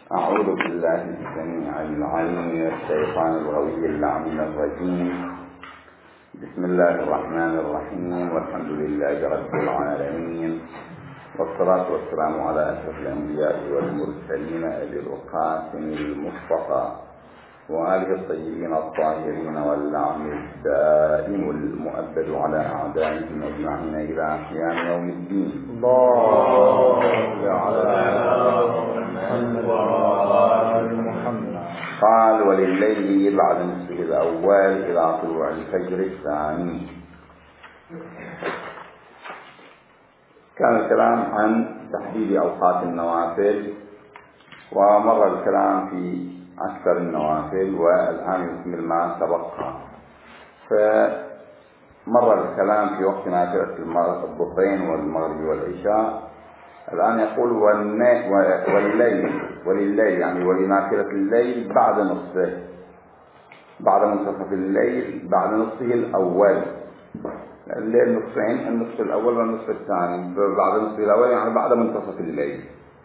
أعوذ بالله السميع العليم من الشيطان الغوي اللعين الرجيم. بسم الله الرحمن الرحيم، والحمد لله رب العالمين، والصلاة والسلام على أشرف الأنبياء والمرسلين أبي القاسم المصطفى وآله الطيبين الطاهرين، واللعن الدائم المؤبد على أعدائهم أجمعين إلى قيام يوم الدين. قال: ولليل بعد نصفه الأول إلى طلوع الفجر الثاني. كان الكلام عن تحديد أوقات النوافل، ومر الكلام في أكثر النوافل، والآن يكمل ما تبقى. فمر الكلام في وقت نافلة الظهرين والمغرب والعشاء. الآن يقول ولليل يعني ولنافلة الليل بعد نصفه، بعد منتصف الليل، بعد نصفه الأول. الليل نصفين، النصف الأول والنصف الثاني، بعد نصفه الأول يعني بعد منتصف الليل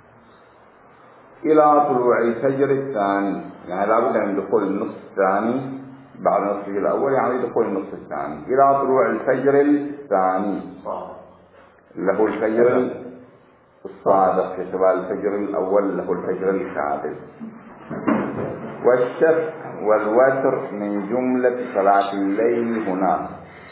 إلى طلوع الفجر الثاني، يعني لابد من دخول النصف الثاني بعد نصفه الأول، يعني دخول النصف الثاني إلى طلوع الفجر الثاني له الفجر الصادق، في شباب الفجر الأول له الفجر الكاذب. والشفع والوتر من جملة صلاة الليل هنا.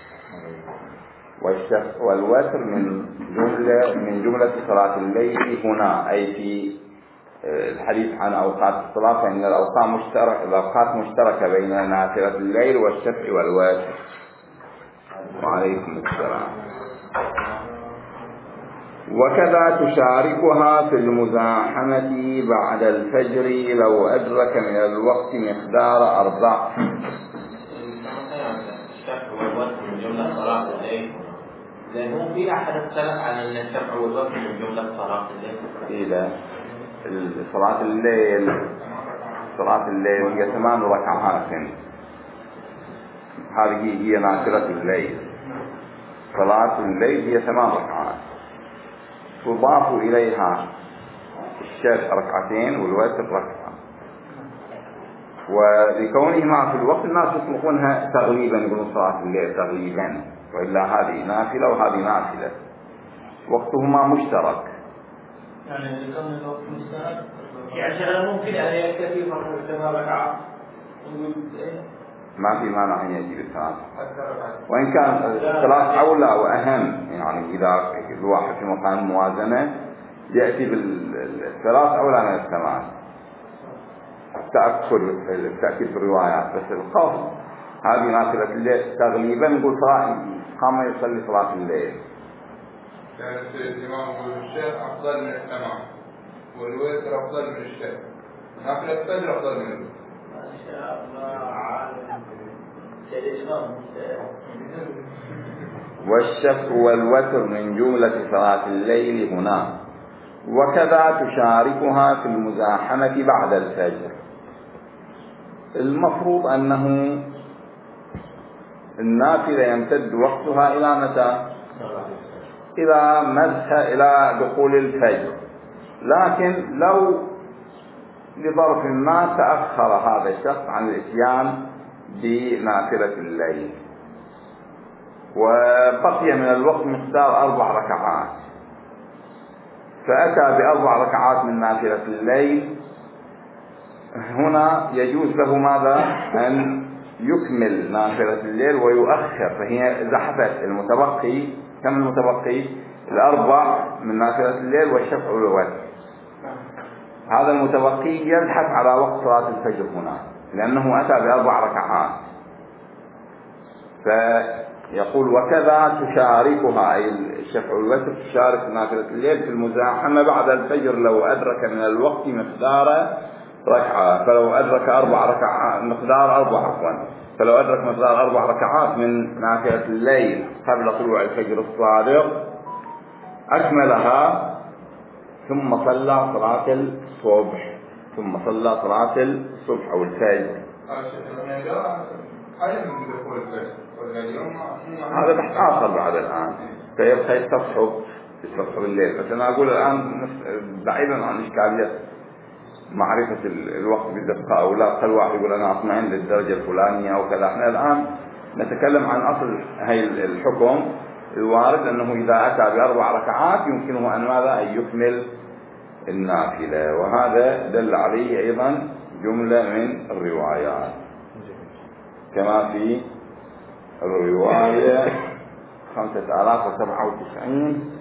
والشفع والوتر من جملة صلاة الليل هنا، أي في الحديث عن أوقات الصلاة، فإن الأوقات مشتركة بين نافلة الليل والشفع والوتر. وعليكم السلام. وكذا تشاركها في المزاحمة بعد الفجر لو أدرك من الوقت مقدار 4. الشفع والوتر من جملة صلاة الليل، لأنه في أحد السلف على أن الشفع والوتر من جملة صلاة الليل. إذا صلاة الليل هي 8 ركعات، هذه هي نافلة الليل. صلاة الليل هي 8 ركعات، تضاف إليها الشفع 2 ركعتين والوتر 1 ركعة. ولكونهما في الوقت الناس يطلقونها تغليبا، يقولون صلاة الليل تغليبا، وإلا هذه نافلة وهذه نافلة، وقتهما مشترك. يعني لكون الوقت مشترك، يعني ممكن أن يكتفي فقط 8 ركعات، ما في مانع أن يأتي بالثلاث، وإن كان الثلاث أولى وأهم. يعني إذا الواحد في مقام موازنة يأتي بالثلاث أولى من الثمان، التأكيد بالروايات. بس القصد هذه نافلة الليل تغليبا، نقول قام يصلي صلاة الليل. يعني الإمام والشيخ أفضل من الثمان، والوتر أفضل من الشيخ، نافلة الفجر أفضل من الوتر. ما شاء الله عالم سيد الإمام. والشفع والوتر من جملة صلاة الليل هنا. وكذا تشاركها في المزاحمة بعد الفجر. المفروض أنه النافلة يمتد وقتها إلى متى؟ إلى دخول الفجر. لكن لو لظرف ما تأخر هذا الشخص عن الإتيان بنافلة الليل وبقي من الوقت مقدار 4 ركعات، فأتى ب4 ركعات من نافلة الليل، هنا يجوز له ماذا؟ أن يكمل نافلة الليل ويؤخر. فهي زحفت المتبقي، كم المتبقي؟ 4 من نافلة الليل والشفع والوتر. هذا المتبقي يزحف على وقت صلاة الفجر هنا، لأنه أتى ب4 ركعات. فيقول: وكذا تشاركها، أي الشفع والوتر تشارك نافلة الليل في المزاحمة بعد الفجر لو أدرك من الوقت مقدار ركعة. فلو أدرك 4 ركعات مقدار 4 فلو أدرك مقدار 4 ركعات من نافلة الليل قبل طلوع الفجر الصادق أكملها، ثم صلى صلاة الصبح، أو الفجر. هذا بحث آخر بعد الآن، فيبقى يستصحب الليل. بس أنا أقول الآن بعيدا عن إشكالية معرفة الوقت بدقة أو لا. كل واحد يقول أنا أطمئن للدرجة الفلانية أو كذا. احنا الآن نتكلم عن أصل هاي الحكم الوارد، أنه إذا أتى ب4 ركعات يمكنه أن ماذا؟ أن يكمل النافلة. وهذا دل عليه أيضا جملة من الروايات، كما في الرواية 5097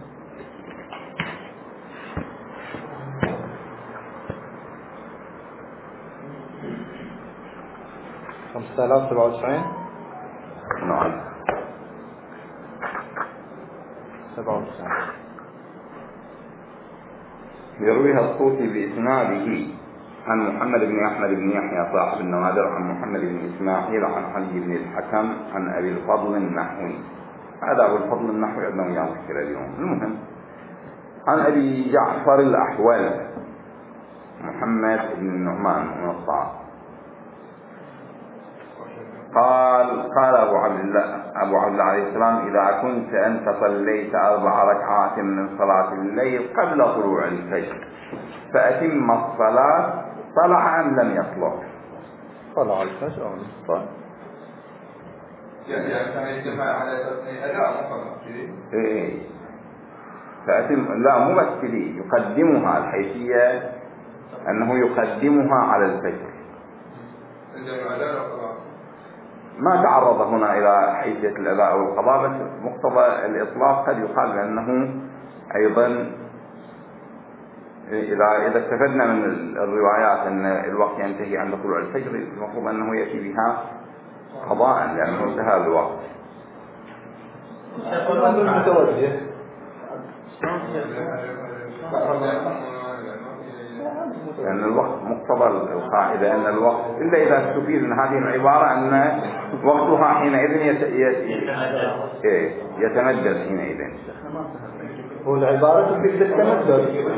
5097 نعم 97 يرويها الطوسي بإسناده عن محمد بن أحمد بن يحيى صاحب النوادر عن محمد بن إسماعيل عن علي بن الحكم عن أبي الفضل النحوي. هذا أبو الفضل النحوي عندنا وياه مشكلة اليوم. المهم عن أبي جعفر الأحول محمد بن النعمان بن الصعب قال أبو عبد الله عليه السلام: إذا كنت أنت صليت 4 ركعات من صلاة الليل قبل طلوع الفجر فأتم الصلاة. طلع أم لم يطلع؟ طلع الفجر أو طلع. يعني كان يجتمع على أداء مفهوم إيه فأتم، لا مو بس كذي، يقدمها. الحيثية أنه يقدمها على الفجر. ما تعرض هنا إلى حيثية الأداء والقضاء، بس مقتضى الإطلاق قد يقال بأنه أيضا إذا استفدنا من الروايات أن الوقت ينتهي عند طلوع الفجر، المفروض أنه يأتي بها قضاء لأنه انتهى الوقت. لأن الوقت مقتضى القاعدة أن الوقت إلا إذا استفيد من هذه العبارة أن وقتها حينئذ يتمدد حينئذ. هو العبارة تفيد التمدد.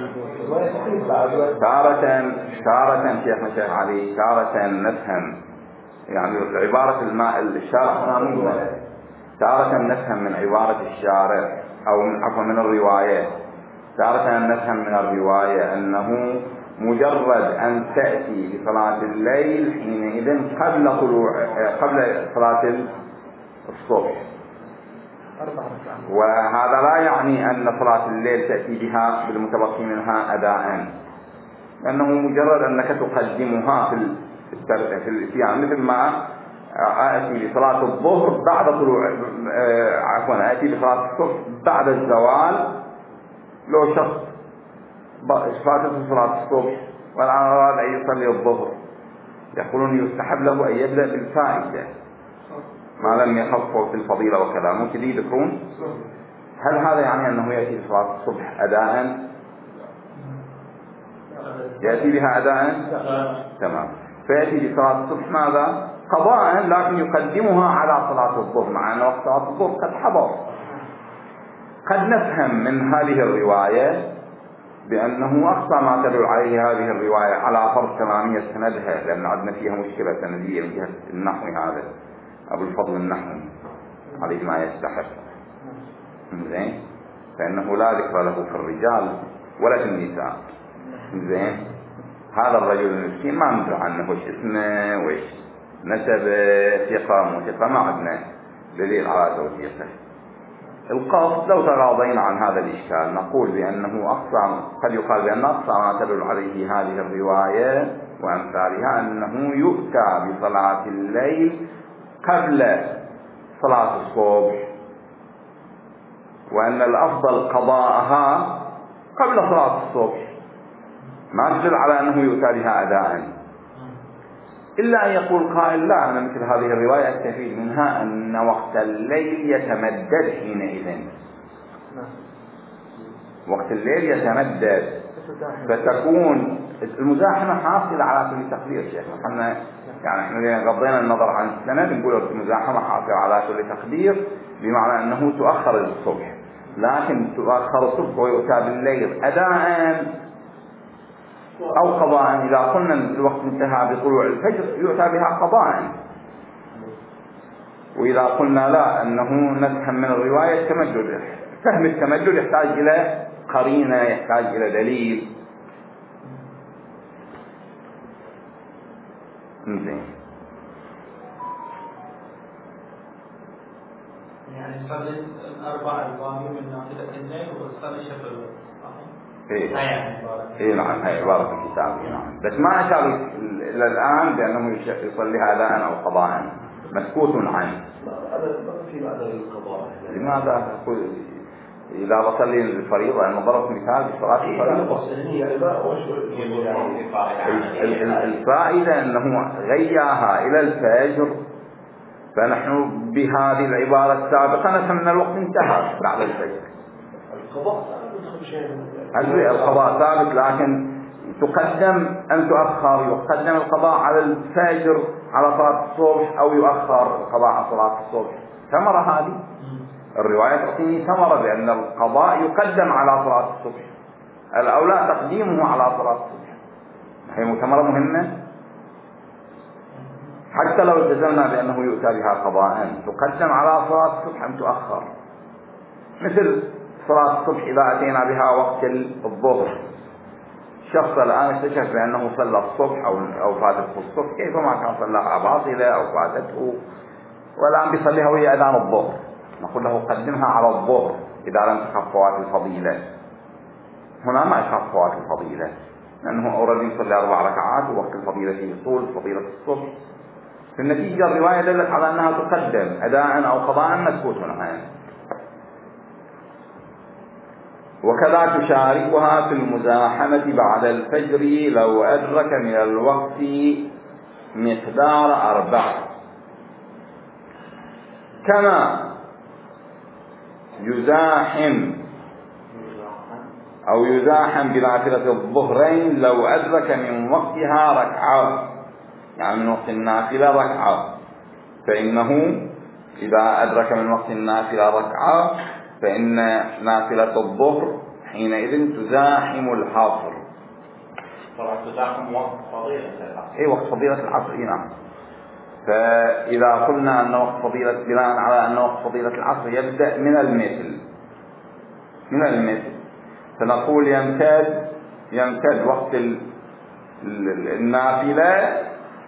تارة شيخ علي، تارة نفهم يعني عبارة الشارع هنا مو تارة نفهم من عبارة الشارع أو عفوا من الرواية. تارة نفهم من الرواية أنه مجرد أن تأتي لصلاة الليل حينئذ قبل صلاة الصبح، وهذا لا يعني أن صلاة الليل تأتي بها بالمتبقي منها أداء، لأنه مجرد أنك تقدمها في الاتيان، مثل ما آتي لصلاة الظهر بعد طلوع آتي لصلاة الصبح بعد الزوال. لو شخص فاتته صلاة الصبح والآن أراد أن يصلي الظهر، يقولون يستحب له أن يبدأ بالفائدة ما لم يخفوا في الفضيلة وكذا، ممكن يذكرون. هل هذا يعني أنه يأتي لصلاة الصبح أداء؟ يأتي بها أداء؟ تمام. فيأتي لصلاة الصبح ماذا؟ قضاء، لكن يقدمها على صلاة الظهر، مع أن وقت صلاة الظهر قد حضر. قد نفهم من هذه الرواية بأنه أقصى ما تدل عليه هذه الرواية على فرض تمامية سندها، لأن عندنا فيها مشكلة سندية من جهة النحو. هذا أبو الفضل النحوي عليه ما يستحق، زين، فإنه لا ذكر له في الرجال ولا في النساء. زين، هذا الرجل المسكين ما ندري عنه وش اسمه وش نسبه، ثقة مو ثقة، ما عندنا دليل على توثيقه. القصد لو تغاضينا عن هذا الإشكال نقول بأنه قد يقال بأن أقصى ما تدل عليه هذه الرواية وأمثالها أنه يؤتى بصلاة الليل قبل صلاة الصبح، وأن الأفضل قضاءها قبل صلاة الصبح، ما تدل على أنه يؤتى بها أداء. إلا أن يقول قائل لا، أنا مثل هذه الرواية أستفيد منها أن وقت الليل يتمدد حينئذ. وقت الليل يتمدد، فتكون المزاحمة حاصلة على كل تقدير. شيخ احنا غضينا النظر عن السند، نقول المزاحمة حاصلة على كل تقدير، بمعنى أنه تؤخر الصبح، لكن تؤخر الصبح ويؤتى بالليل أداء أو قضاء. إذا قلنا الوقت انتهى بطلوع الفجر يؤتى بها قضاء، وإذا قلنا لا، أنه نفهم من الرواية التمدد. فهم التمدد يحتاج إلى قرينة، يحتاج إلى دليل. زين. يعني صلي الأربع الباقي من نافلة الليل وتصلي شفع الوتر. اي نعم، هي عبارة الكتاب. نعم، بس ما أشار إلى الآن بأنه يصلي أداء أو قضاء، مسكوت عنه. في بعد القضاء. لماذا إذا بصلي الفريضة؟ أنا ضربت مثال بصلاة الفريضة. الفائدة أنه غياها إلى الفجر، فنحن بهذه العبارة السابقة نفهم أن الوقت انتهى بعد الفجر. القضاء ثابت، لكن تقدم أن تؤخر، يقدم القضاء على الفجر على صلاة الصبح، أو يؤخر القضاء على صلاة الصبح. ثمرة هذه الرواية تعطيني ثمرة بأن القضاء يقدم على صلاة الصبح، الأولى تقديمه على صلاة الصبح. هي ثمرة مهمة، حتى لو التزمنا بأنه يؤتى بها قضاء، تقدم على صلاة الصبح أم تؤخر. مثل صلاة الصبح إذا أتينا بها وقت الظهر، شخص الآن اكتشف بأنه صلى الصبح أو فاتته الصبح، كيفما كان صلىها باطلة أو فاتته، والآن بيصليها وهي أذان الظهر، نقول له قدمها على الظهر إذا لم تخف فوات الفضيلة. هنا ما يخاف فوات الفضيلة، لأنه أوريدي يصلي 4 ركعات ووقت الفضيلة فيه طول فضيلة الصبح. في النتيجة الرواية دلت على أنها تقدم أداء أو قضاء مسكوت عنه. وكذا تشاركها في المزاحمة بعد الفجر لو أدرك من الوقت مقدار 4، كما يزاحم بنافلة الظهرين لو أدرك من وقتها ركعة، يعني من وقت النافلة ركعة، فإنه إذا أدرك من وقت النافلة ركعة فإن نافلة الظهر حينئذ تزاحم الحاصر. طبعا تزاحم وقت فضيلة العصر. وقت فضيلة العصر. نعم. فإذا قلنا أن وقت فضيلة، بناء على أن وقت فضيلة العصر يبدأ من المثل، فنقول يمتد وقت النافلة،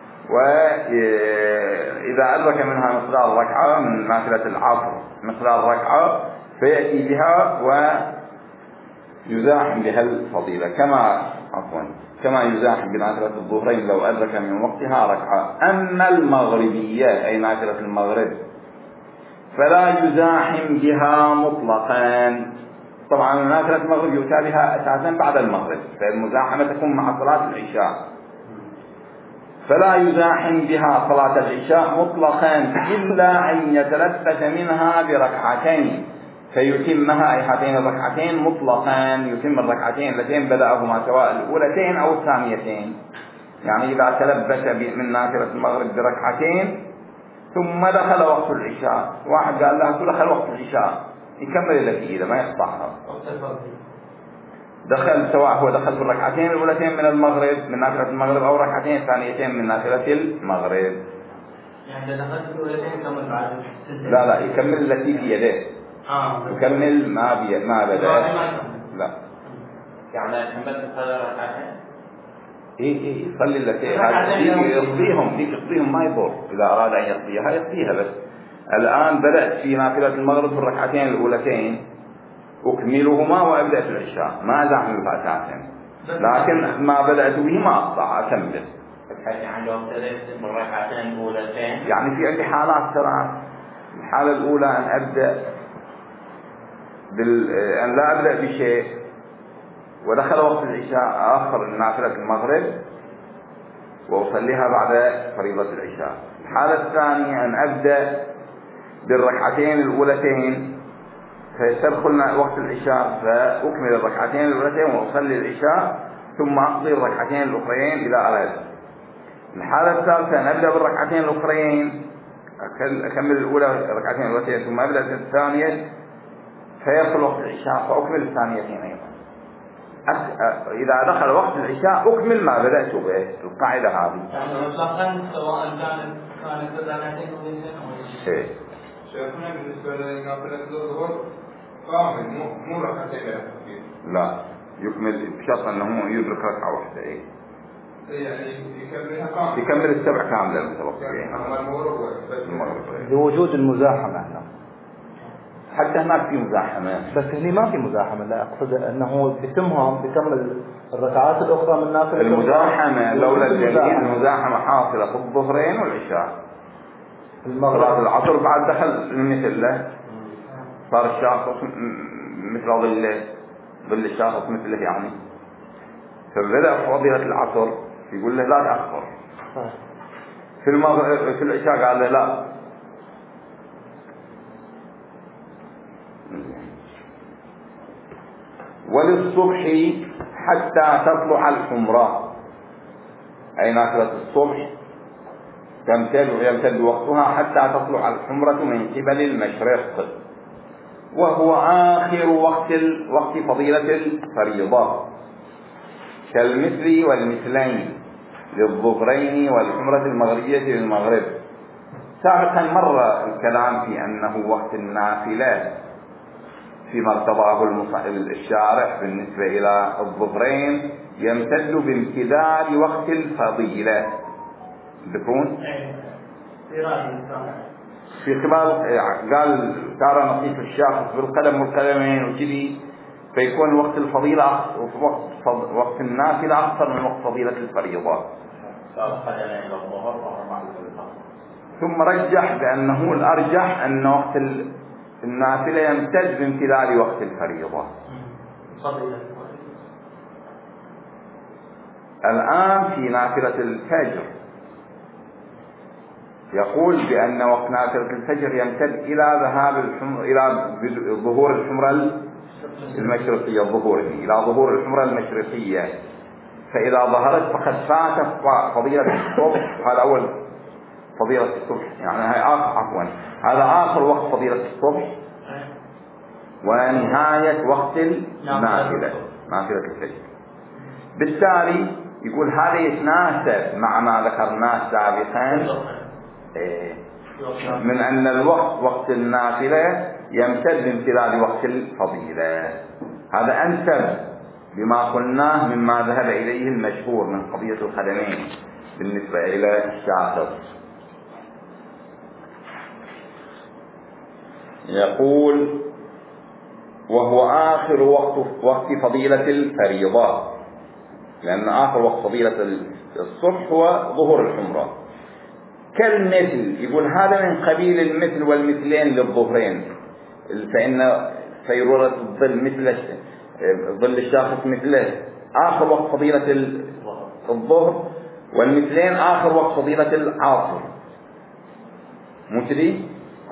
وإذا أدرك منها مقدار ركعة من نافلة العصر مقدار ركعة فيأتي بها ويزاحم بها الفضيلة، كما يزاحم بنافلة الظهرين لو أدرك من وقتها ركعة. أما المغربية أي نافلة المغرب فلا يزاحم بها مطلقا. طبعا نافلة المغرب يؤتى بها أساسا بعد المغرب، فالمزاحمة تكون مع صلاة العشاء، فلا يزاحم بها صلاة العشاء مطلقا إلا أن يتلبس منها بركعتين فيتمها، أي هاتين الركعتين مطلقا، يتم الركعتين اللتين بدأهما سواء الأولتين أو الثانيتين. يعني إذا تلبس من نافلة المغرب بركعتين ثم دخل وقت العشاء، واحد قال له دخل وقت العشاء، يكمل التي إذا ما يقطعها، دخل سواء هو دخل في الركعتين الأولتين من المغرب من نافلة المغرب أو ركعتين ثانيتين من نافلة المغرب. يعني إذا دخلت في الأولتين يكمل بعد؟ لا يكمل التي في يده. يكمل ما بدأ. لا يعني كملت ثلاث ركعتين. يصلي التي يقضيهم ما يضر، إذا أراد أن يقضيها بس. الآن بدأت في نافلة المغرب في الركعتين الأولتين أكملهما وأبدأ في العشاء، ما أزاحم الركعتين، لكن ما بدأت به ما أقطع، أكمل. يعني لو ابتدأت بالركعتين الأولتين، يعني في عندي حالات ترى. الحالة الأولى أن أبدأ أن لا أبدأ بشيء ودخل وقت العشاء آخر نافلة المغرب وأصليها بعد فريضة العشاء. الحالة الثانية أن أبدأ بالركعتين الأولتين فيدخلنا وقت العشاء فأكمل الركعتين الأولتين وأصلي العشاء ثم أقضي الركعتين الأخرين إذا أردت. الحالة الثالثة أن أبدأ بالركعتين الأخرين، أكمل الأولى الركعتين الأولتين ثم أبدأ بالثانية فيدخل وقت العشاء فأكمل الثانيتين أيضا. إذا دخل وقت العشاء أكمل ما بدأت به. القاعدة هذه يعني مطلقا سواء كانت ركعتين أولتين أو شيخنا بالنسبة لنافلة الظهر كامل مو ركعتين. لا، يكمل بشرط أنه يدرك ركعة واحدة. يعني يكملها كامل. يكمل السبع كاملة المتبقيين. بوجود المزاحمة هنا. حتى هناك في مزاحمة. بس هني ما في مزاحمة، لا أقصد أنه بكمل الركعات الأخرى من نافلة. المزاحمة لولا الدليل المزاحمة حاصلة في الظهرين والعشاء. صلاة العصر بعد دخل مثل له صار الشخص مثل ظل الشخص مثله يعني، فبدأ فضيلة العصر يقول له لا تأخر. في العشاء قال له لا. وللصبح حتى تطلع الحمرة، أي نافلة الصبح يمتد وقتها حتى تطلع الحمرة من قبل المشرق، وهو آخر وقت فضيلة الفريضة، كالمثل والمثلين للظهرين والحمرة المغربية للمغرب. سابقا مر الكلام في أنه وقت النافلة فيما ارتضاه الشارح بالنسبة إلى الظهرين يمتد بامتداد وقت الفضيلة. تذكرون؟ في قبال قال ترى نصيف الشاخص بالقدم والقدمين وكذي، فيكون وقت الفضيلة وقت النافلة أكثر من وقت فضيلة الفريضة. ثم رجح بأنه الأرجح أن وقت النافلة يمتد بامتداد وقت الفريضة. الآن في نافلة الفجر يقول بأن وقت نافلة الفجر يمتد إلى ظهور الحمرة المشرقية، إلى ظهور الحمرة المشرقية، فإذا ظهرت فقد فات فضيلة الصبح. هذا أول فضيلة الصبح، يعني هذا آخر وقت فضيلة الصبح ونهاية وقت النافلة، نافلة الفجر. بالتالي يقول هذا يتناسب مع ما ذكرناه سابقا من أن الوقت وقت النافلة يمتد بامتداد وقت الفضيلة. هذا أنسب بما قلناه مما ذهب إليه المشهور من قضية القدمين بالنسبة إلى الشاطر. يقول وهو آخر وقت فضيلة الفريضة، لأن آخر وقت فضيلة الصبح هو ظهور الحمرة. كالمثل يقول هذا من قبيل المثل والمثلين للظهرين، فإن فيرورة الظل مثل ظل الشاخص مثله آخر وقت فضيلة الظهر، والمثلين آخر وقت فضيلة العصر. متري؟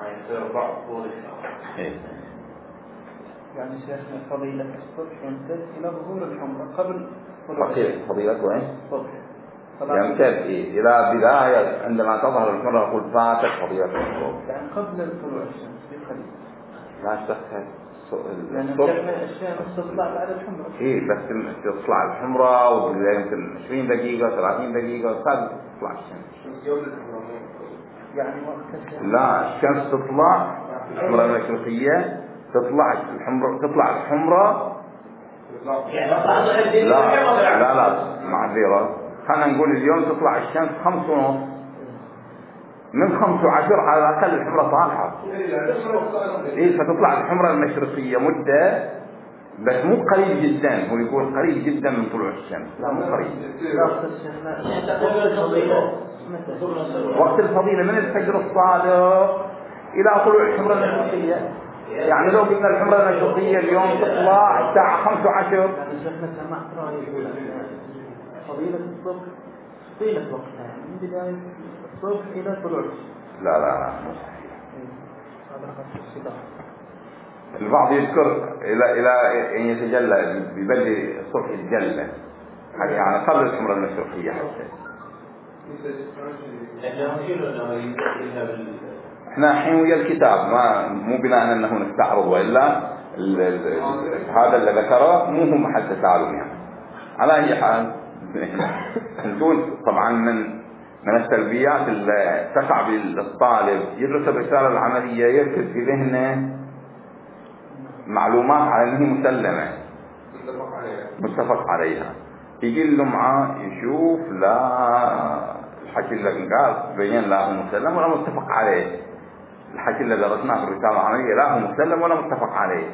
يعني شيخنا فضيلة الصبح يمتد إلى ظهور الحمرة قبل فضيلة وين؟ يمتد إلى بداية عندما تظهر الحمرة يقول فاتت فضيلة الصبح، يعني قبل طلوع الشمس بقليل. لا اشتغل لأن الشمس تطلع بعد الحمرة. إيه بس تطلع الحمرة ويمكن 20 دقيقة 30 دقيقة تطلع الشمس. يعني وقت لا الشمس تطلع الحمرة المشرقية تطلع الحمرة لا معذرة، خلينا نقول اليوم تطلع الشمس 5:30، من 15 على الأقل الحمرة طالعة. إيه فتطلع الحمرة المشرقية مدة بس مو قريب جدا، هو يقول قريب جدا من طلوع الشمس، لا مو قريب. وقت الفضيلة من الفجر الصادق إلى طلوع الحمرة المشرقية. يعني لو قلنا الحمرة المشرقية اليوم تطلع الساعة 15. يعني شيخنا سمعت رأي يقول فضيلة الصبح طيلة وقتها، يعني من بداية الصبح إلى طلوع الشمس. لا مو صحيح. البعض يذكر إلى أن يتجلى ببدء الصبح يتجلى، يعني قبل الحمرة المشرقية حتى. احنا الحين ويا الكتاب مو بناء انه نستعرض، والا هذا اللي ذكره مو هو محل تساؤل يعني. على اي حال نقول طبعا من السلبيات اللي تقع بالطالب يدرس الرسالة العملية يركز في ذهنه معلومات على انها مسلمة متفق عليها، يجي اللمعة يشوف لا الحكي اللي قال بين لا هو مسلم ولا متفق عليه. الحكي اللي درسناه في الرسالة العملية لا هو مسلم ولا متفق عليه.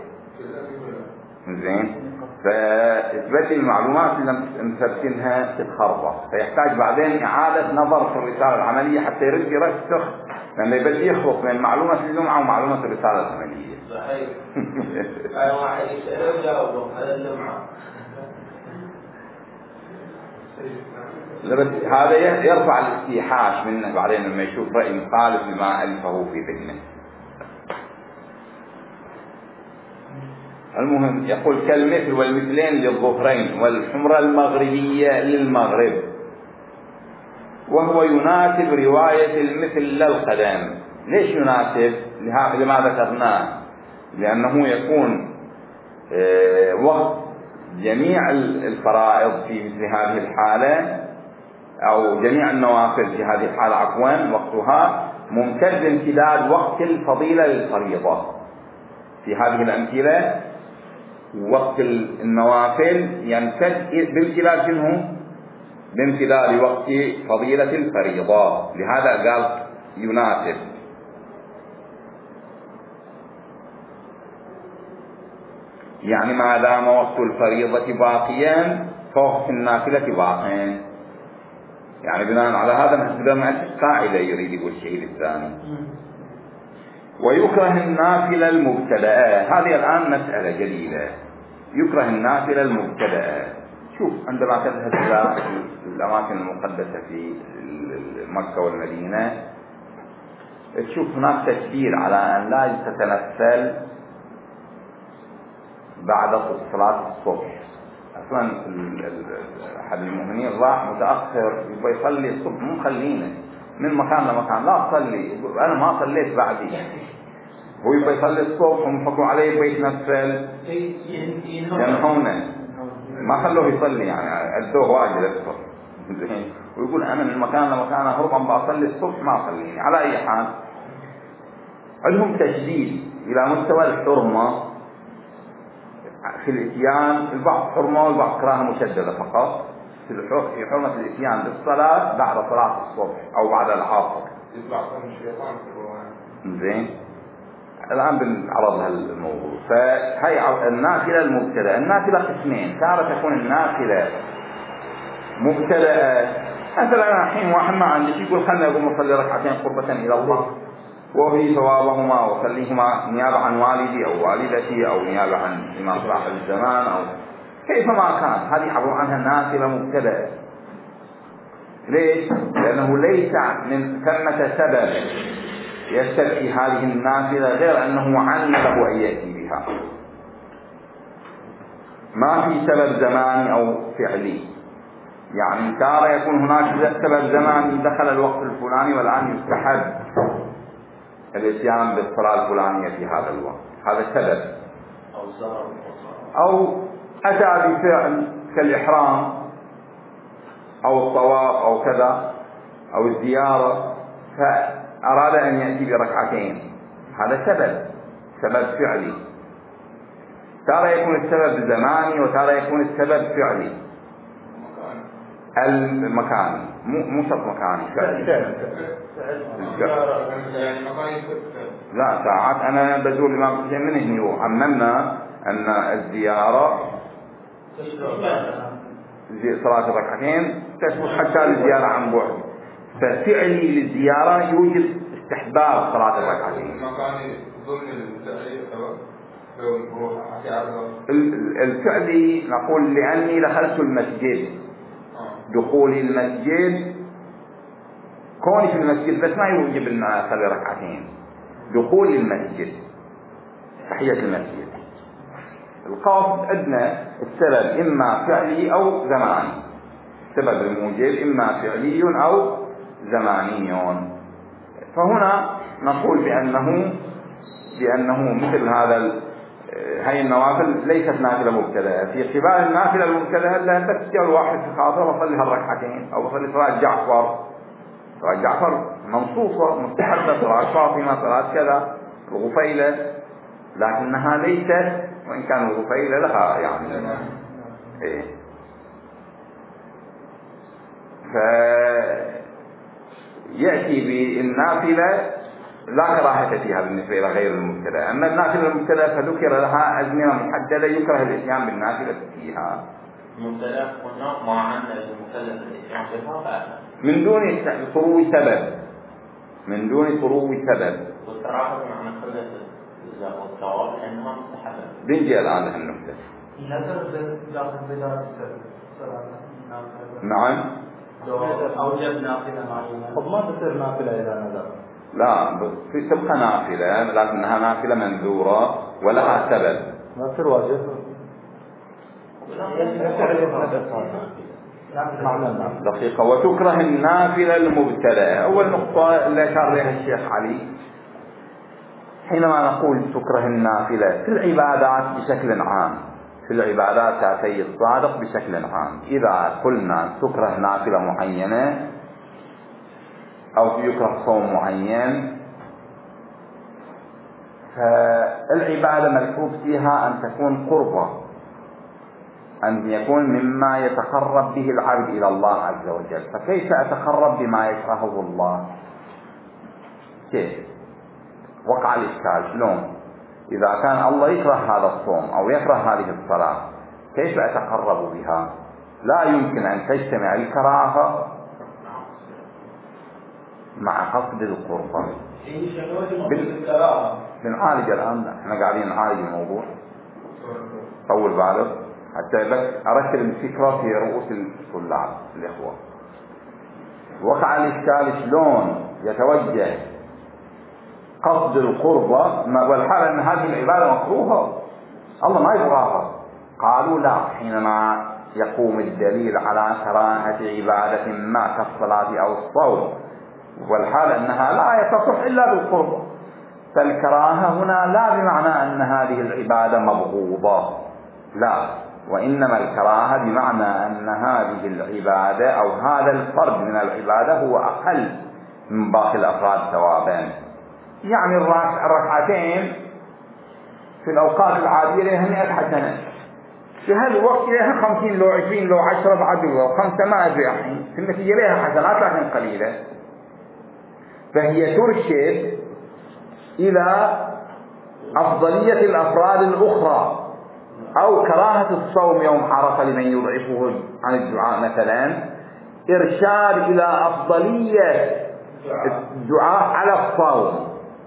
زين. فإثبات المعلومات اللي مسبتينها تتخربط، فيحتاج بعدين إعادة نظر في الرسالة العملية حتى يرد يرسخ، لأنه يبدي يخلط بين معلومة اللمعة ومعلومة الرسالة العملية. صحيح. أي واحد يسأله يجاوبه على اللمعة. بس هذا يرفع الاستيحاش منه بعدين لما يشوف رأي مخالف لما ألفه في ذهنه. المهم يقول كالمثل والمثلين للظهرين والحمرة المغربية للمغرب، وهو يناسب رواية المثل للقدم. ليش يناسب؟ لما ذكرناه، لأنه يكون وقت جميع الفرائض في مثل هذه الحالة أو جميع النوافل في هذه الحالة عفوا وقتها ممتد امتداد وقت الفضيلة للفريضة. في هذه الأمثلة وقت النوافل يمتد بامتداد شنو؟ بامتداد وقت فضيلة الفريضة، لهذا قال يناسب. يعني ما دام وقت الفريضة باقيا فوقت النافلة باقين. يعني بناء على هذا نقدر نعرف قاعدة يريد يقول الشيء الثاني. ويكره النافلة المبتدأة. هذه الآن مسألة جديدة. يكره النافلة المبتدأة. شوف عندما تذهب إلى الأماكن المقدسة في مكة والمدينة تشوف هناك تشديد على أن لا تتنفل بعد صلاة الصبح. أصلا أحد المؤمنين راح متأخر يبغى يصلي الصبح، مو خلينا من مكان لمكان، لا تصلي، أنا ما صليت بعدي. هو يبغى يصلي الصبح ومحكوا عليه يبغى يتنفل ينهونه، ما خلوه يصلي، يعني أدوه واجب أكثر. ويقول أنا من مكان لمكان أهرب أن بصلي الصبح ما صليني. على أي حال عندهم تشديد إلى مستوى الحرمة في الإتيان. البعض حرمة والبعض كراهة مشددة فقط في حرمة الإتيان بالصلاة بعد صلاة الصبح أو بعد العصر. زين. الآن بنعرض هالموضوع. فهي النافلة المبتدأة. النافلة قسمين، تارة تكون النافلة مبتدأة. مثلا الحين واحد ما عندي يقول خلنا أقوم أصلي ركعتين قربة إلى الله وهي ثوابهما وصليهما نيابة عن والدي أو والدتي أو نيابة عن إمام صاحب الزمان أو كيفما كان، هذه عبارة عنها نافلة مبتدأة. ليش؟ لأنه ليس من ثمة سبب يستدعي هذه النافلة غير أنه عن له أن يأتي بها. ما في سبب زماني أو فعلي. يعني تارة يكون هناك سبب زماني دخل الوقت الفلاني والآن يستحب الاتيان بالصلاة الفلانية في هذا الوقت، هذا سبب. أو أتى بفعل كالإحرام أو الطواف أو كذا أو الزيارة فأراد أن يأتي بركعتين، هذا سبب فعلي. تارة يكون السبب زماني وتارة يكون السبب فعلي. المكاني مو شرط مكاني، لا ساعات أنا بزور الإمام حسين من هنا وعممنا أن الزيارة صلاة الركعتين تثبت حتى الزيارة عن بعد، ففعلي للزيارة يوجد استحباب صلاة الركعتين. الفعلي نقول لأني دخلت المسجد، دخولي المسجد كوني في المسجد بس ما يوجب أن أصلي ركعتين. دخولي المسجد تحية المسجد القاصد عندنا السبب إما فعلي أو زماني. السبب الموجب إما فعلي أو زماني. فهنا نقول بأنه مثل هذا هاي النوافل ليست نافلة مبتدأة. في قبال النافلة المبتدأة لا تستطيع الواحد في خاطر وصلي هالركعتين أو وصلي صلاة جعفر. صلاة جعفر منصوصة مستحبة، صلاة فاطمة، صلاة كذا، الغفيلة، لكنها ليست، وإن كان الغفيلة لها يعني إيه. فيأتي بالنافلة لا كراهة فيها بالنسبة إلى غير المبتدأ. أما النافلة المبتدأ فذكر لها أزمنة محددة يكره الإتيان بالنافلة فيها. مبتدأ قلنا ما عندنا المبتدأ الإتيان بها من دون فروع سبب، من دون فروع سبب. والكراهة معنى قلة الثواب لأنها مستحبة. بنجي الآن النقطة. نعم. أوجب نافلة معينة. طب ما تصير نافلة إذا نذر؟ لا تبقى نافلة لكنها نافلة منذورة ولها سبب. ما تصير واجب. دقيقة. وتكره النافلة المبتدأة. أول نقطة اللي أشار لها الشيخ علي حينما نقول تكره النافلة في العبادات بشكل عام، في العبادات كعتي الصادق بشكل عام، إذا قلنا تكره نافلة معينة أو يكره صوم معين فالعبادة ملحوظ فيها أن تكون قربة، أن يكون مما يتقرب به العبد إلى الله عز وجل. فكيف أتقرب بما يكرهه الله؟ كيف؟ وقع الإشكال. شلون؟ إذا كان الله يكره هذا الصوم أو يكره هذه الصلاة كيف أتقرب بها؟ لا يمكن أن تجتمع الكراهة مع قصد القربة. بنعالج الآن، احنا قاعدين نعالج الموضوع. طول بالك حتى بس أركب الفكرة في رؤوس الطلاب الإخوة. وقع الإشكال شلون يتوجه قصد القربة والحال أن هذه العبادة مكروهة الله ما يبغاها؟ قالوا لا، حينما يقوم الدليل على كراهة عبادة ما كالصلاة أو الصوم والحال أنها لا تصح إلا بالقربة، فالكراهة هنا لا بمعنى أن هذه العبادة مبغوضة، لا، وإنما الكراهة بمعنى أن هذه العبادة أو هذا الفرد من العبادة هو أقل من باقي الأفراد ثوابا. يعني الركعتين في الأوقات العادية لها 100 حسنة، في هذا الوقت لها 50 لو 20 لو 10 بعد لو 5 ما أدري الحين، في النتيجة لها حسنات لكن قليلة. فهي ترشد إلى أفضلية الأفراد الأخرى، أو كراهة الصوم يوم عرفة لمن يضعفه عن الدعاء مثلا، إرشاد إلى أفضلية الدعاء على الصوم،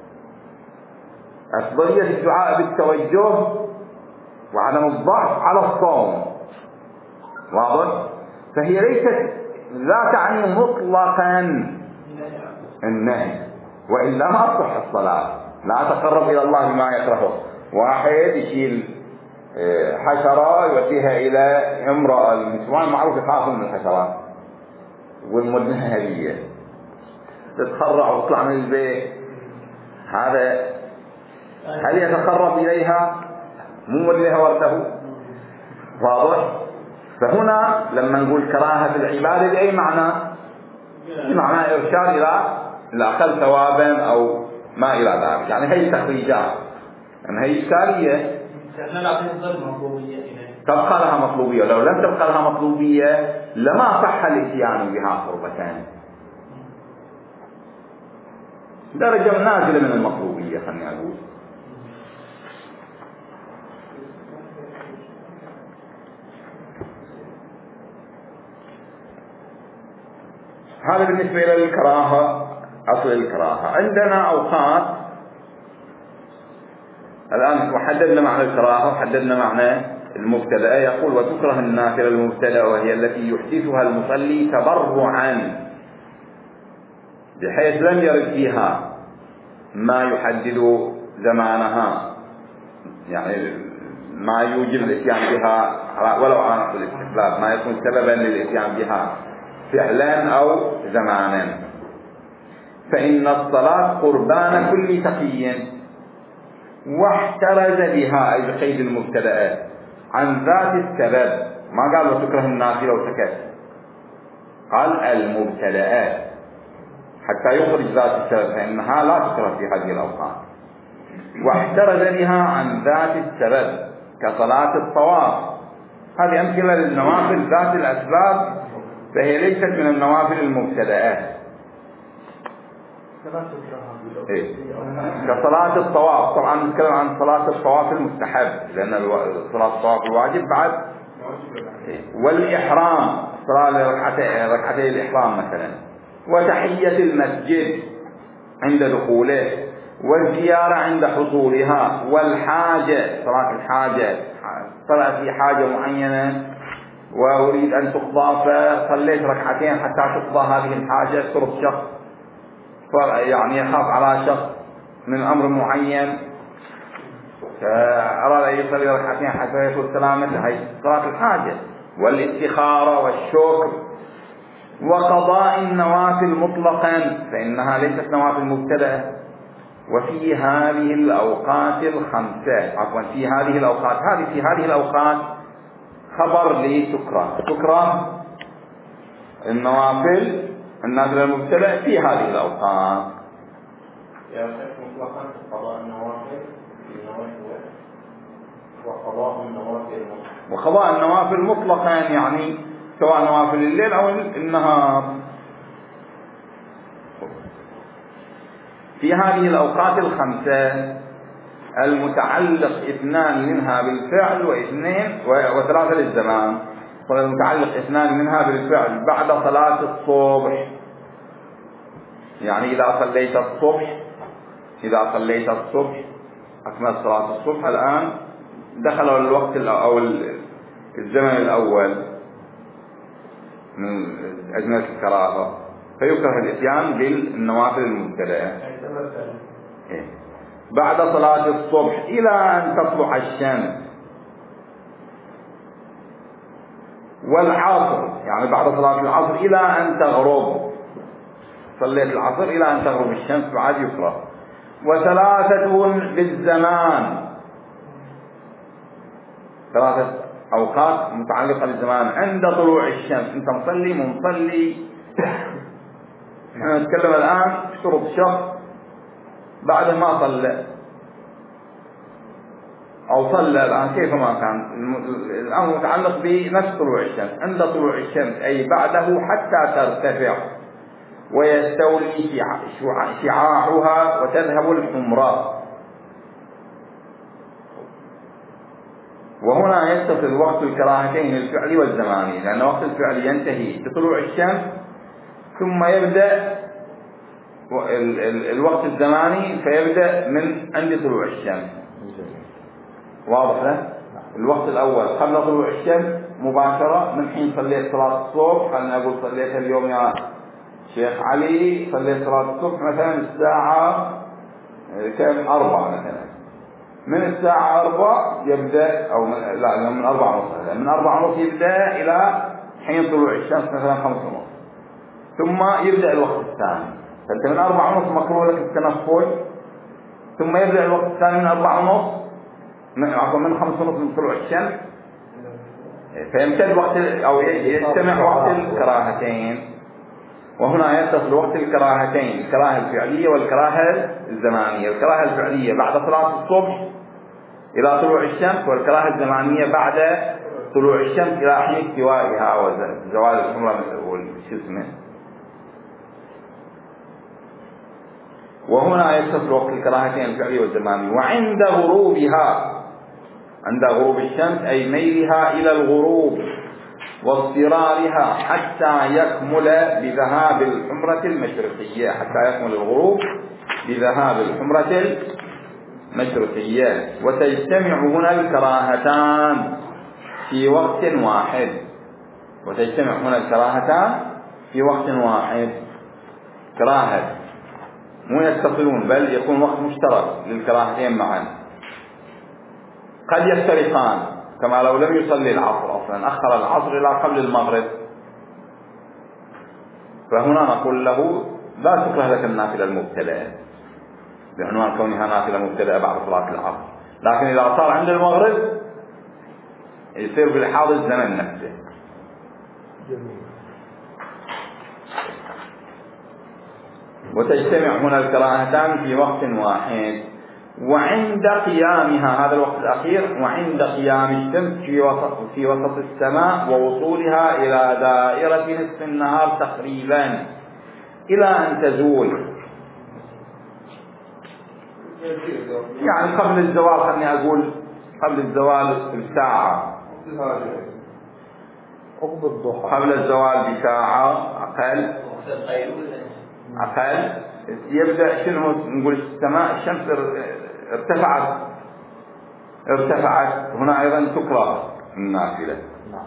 أفضلية الدعاء بالتوجه وعدم الضعف على الصوم. واضح؟ فهي ليست لا تعني مطلقا النهي، وإلا ما تصح الصلاة. لا تقرب إلى الله بما يكرهه. واحد يشيل حشرة يوديها إلى امرأة، النسوان معروف يخافون من الحشرات والمدنها هدية، تتخرع وتطلع من البيت، هذا هل يتقرب إليها؟ مو إليها ورده. واضح؟ فهنا لما نقول كراهة العبادة بأي معنى؟ بمعنى إرشاد إلى الأقل ثوابا أو ما إلى ذلك. يعني هي تخريجات، يعني هي إشكالية تبقى لها مطلوبية. لو لم تبقى لها مطلوبية لما صح الاتيان بها قربتان، درجة نازلة من المطلوبية خلني أقول. هذا بالنسبة إلى الكراهة، أصل الكراهة. عندنا أوقات الآن وحددنا معنى الكراهة وحددنا معنى المبتدأ. يقول وتكره النافلة المبتدأ وهي التي يحدثها المصلي تبرعا بحيث لم يرد فيها ما يحدد زمانها، يعني ما يوجب الاتيان بها ولو على نحو الاستحباب، ما يكون سببا للاتيان بها فعلا أو زمانا. فإن الصلاة قربان كل تقي، واحترز بها أي بقيد المبتدأ عن ذات السبب. ما قال وتكره النافلة وسكت، قال المبتدأ حتى يخرج ذات السبب، فإنها لا تكره في هذه الأوقات. واحترز بها عن ذات السبب كصلاة الطواف. هذه أمثلة للنوافل ذات الأسباب فهي ليست من النوافل المبتدأة. كصلاة الطواف، طبعا نتكلم عن صلاة الطواف المستحب، لأن صلاة الطواف الواجب بعد. والإحرام، صلاة ركعتي الإحرام مثلا، وتحية المسجد عند دخوله، والزيارة عند حصولها، والحاجة، صلاة الحاجة، صلاة في حاجة معينة وأريد أن تقضى فصليت ركعتين حتى تقضى هذه الحاجة، صرت شخص يعني يخاف على شخص من أمر معين فأراد أن يصلي ركعتين حتى يكون سلامة، هي صلاة الحاجة. والاستخارة والشكر، وقضاء النوافل مطلقا فإنها ليست نوافل مبتدأة. وفي هذه الأوقات الخمسة، عفوا في هذه الأوقات خبر تكره النوافل المبتدأ في هذه الأوقات. يا شيخ مطلقا قضاء النوافل وقضاء النوافل مطلقا يعني سواء نوافل الليل أو النهار. في هذه الأوقات الخمسة المتعلق 2 منها بالفعل و3 للزمان. والمتعلق 2 منها بالفعل بعد صلاة الصبح، يعني إذا صليت الصبح أكمل صلاة الصبح، الآن دخل الوقت أو الزمن الأول من أزمنة الكراهة، فيكره الإتيان بالنوافل المبتدأة بعد صلاة الصبح إلى أن تطلع الشمس، والعصر يعني بعد صلاة العصر إلى أن تغرب، صليت العصر إلى أن تغرب الشمس بعد يكره. و3 بالزمان، 3 أوقات متعلقة بالزمان عند طلوع الشمس. أنت مصلي نحن نتكلم الآن شرط شخص بعد ما صلى أو صلى الآن كيفما كان، الأمر متعلق بنفس طلوع الشمس، عند طلوع الشمس أي بعده حتى ترتفع ويستولي شعاعها وتذهب الحمراء. وهنا يتصل وقت الكراهتين الفعلي والزماني، لأن وقت الفعل ينتهي بطلوع الشمس ثم يبدأ الوقت الزماني فيبدأ من عند طلوع الشمس. واضح له؟ الوقت الأول قبل طلوع الشمس مباشرة، من حين صليت صلاة الصبح، خلنا أقول صليت اليوم يا شيخ علي صليت صلاة الصبح مثلا الساعة 4 مثلا، من الساعة 4 يبدأ أو من 4:30، من 4:30 يبدأ إلى حين طلوع الشمس مثلا 5:30، ثم يبدأ الوقت الثاني. فأنت من 4:30 مكروه لك التنفل، ثم يبدأ الوقت الثاني من 4:30 من 5:30 من طلوع الشمس، فيمتد وقت أو يجتمع وقت الكراهتين. وهنا يتصل وقت الكراهتين، الكراهة الفعلية والكراهة الزمانية. الكراهة الفعلية بعد صلاة الصبح إلى طلوع الشمس، والكراهة الزمانية بعد طلوع الشمس إلى حين استوائها وزوال الحمرة والشسمة. وهنا يتصل وقت الكراهتين الفعلية والزمانية. وعند غروبها، عند غروب الشمس أي ميلها إلى الغروب واضطرارها حتى يكمل بذهاب الحمرة المشرقية، حتى يكمل الغروب بذهاب الحمرة المشرقية. وتجتمع هنا الكراهتان في وقت واحد، وتجتمع هنا الكراهتان في وقت واحد، كراهة مو يتصلون بل يكون وقت مشترك للكراهتين معا. قد يفترقان، كما لو لم يصلي العصر أصلا، أخر العصر إلى قبل المغرب، فهنا نقول له لا تكره لك النافلة المبتدأة بعنوان كونها نافلة مبتدأة بعد صلاة العصر، لكن إذا صار عند المغرب يصير بالحاضر الزمن نفسه. وتجتمع هنا الكراهتان في وقت واحد. وعند قيامها، هذا الوقت الأخير، وعند قيام الشمس في وسط السماء ووصولها إلى دائرة نصف النهار تقريبا إلى أن تزول، يعني قبل الزوال، خلني أقول قبل الزوال بساعة، قبل الزوال بساعة أقل يبدأ شنو نقول السماء، الشمس ارتفعت، هنا أيضا تكره النافلة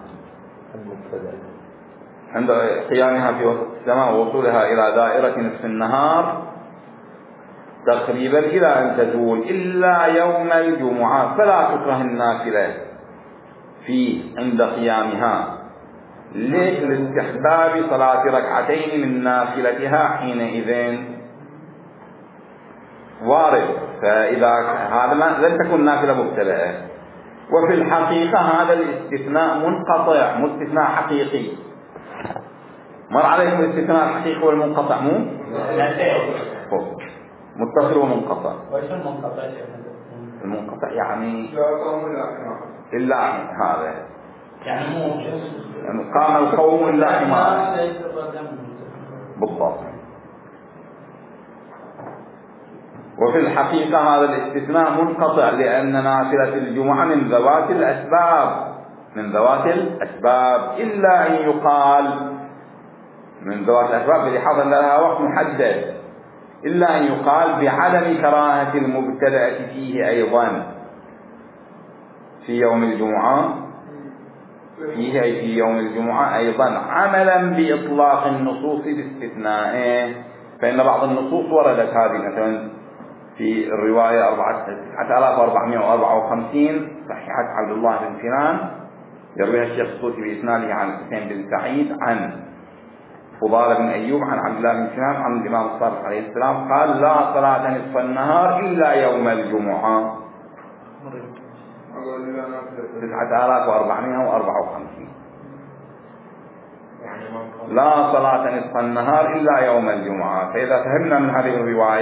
عند قيامها في وسط السماء ووصولها إلى دائرة نصف النهار تقريبا إلى أن تزول، إلا يوم الجمعة فلا تكره النافلة فيه عند قيامها. ليش؟ لاستحباب صلاة ركعتين من نافلتها حينئذ وارد، فإذا هذا لن تكون نافلة مبتدأة. وفي الحقيقة هذا الاستثناء منقطع، مو استثناء حقيقي. مر عليكم الاستثناء الحقيقي والمنقطع؟ مو متصل ومنقطع. وإيش المنقطع؟ المنقطع يعني إلا هذا، يعني مو قام القوم إلا حمار بالضبط. وفي الحقيقة هذا الاستثناء منقطع، لأن نافلة الجمعة من ذوات الأسباب، إلا أن يقال من ذوات الأسباب بلحاظ أن لها وقت محدد، إلا أن يقال بعدم كراهة المبتدأة فيه أيضا في يوم الجمعة، في يوم الجمعة أيضا، عملا بإطلاق النصوص باستثنائه. فإن بعض النصوص وردت هذه، مثلا في الرواية 9454 صحيحة عبد الله بن سنان يرويها الشيخ الطوسي بإسناده عن حسين بن سعيد عن فضالة بن أيوب عن عبد الله بن سنان عن الإمام الصادق عليه السلام قال: لا صلاة نصف النهار إلا يوم الجمعة. 9454 لا صلاة نصف النهار إلا يوم الجمعة. فإذا فهمنا من هذه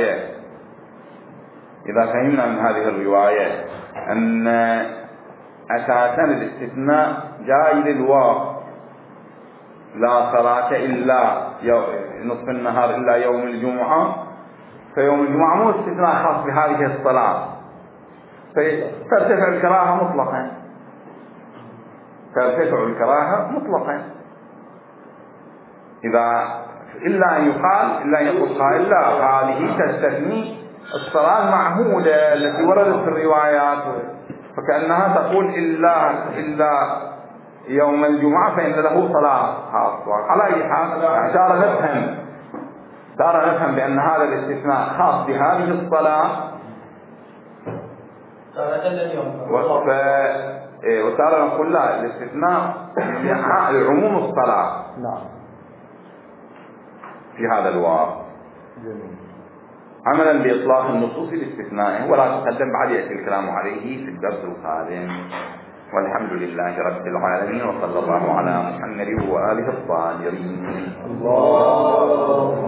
الرواية أن أساسا الاستثناء جاي للواو، لا صلاة إلا نصف النهار إلا يوم الجمعة، فيوم الجمعة مو استثناء خاص بهذه الصلاة، فترتفع الكراهة مطلقا. إلا أن يقول قائل: لا، هذه تستثني الصلاة المعهودة التي وردت في الروايات، فكأنها تقول إلا يوم الجمعة فإن له صلاة خاصة. على أي حال دار نفهم بأن هذا الاستثناء خاص بهذه الصلاة، وتارة نقول لا، الاستثناء لعموم الصلاة في هذا الواقع، عملا بإطلاق النصوص باستثنائه، ولا تقدم بعد يأتي الكلام عليه في الدرس القادم. والحمد لله رب العالمين، وصلى الله على محمد وآله الطاهرين.